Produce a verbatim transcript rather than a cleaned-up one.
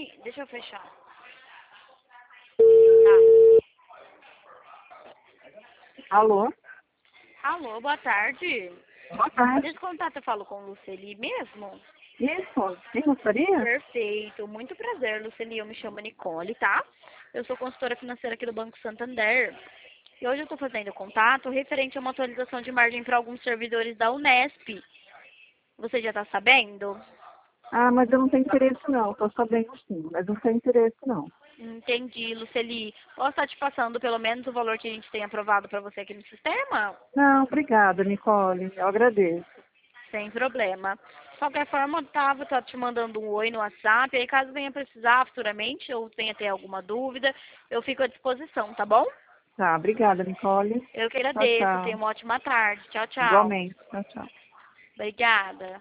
Peraí, deixa eu fechar. Tá. Alô? Alô, boa tarde. Boa tarde. Nesse contato eu falo com Luceli mesmo? Isso, quem gostaria? Perfeito, muito prazer, Luceli. Eu me chamo Nicole, tá? Eu sou consultora financeira aqui do Banco Santander. E hoje eu estou fazendo contato referente a uma atualização de margem para alguns servidores da Unesp. Você já está sabendo? Ah, mas eu não tenho interesse não, tô sabendo sim, mas não tenho interesse não. Entendi, Luceli. Posso estar te passando pelo menos o valor que a gente tem aprovado para você aqui no sistema? Não, obrigada, Nicole, eu agradeço. Sem problema. De qualquer forma, o Otávio tá te mandando um oi no WhatsApp. Aí, caso venha precisar futuramente ou venha ter alguma dúvida, eu fico à disposição, tá bom? Tá, obrigada, Nicole. Eu que Tchau, agradeço. Tenha tchau. uma ótima tarde. Tchau, tchau. Igualmente, tchau, tchau. Obrigada.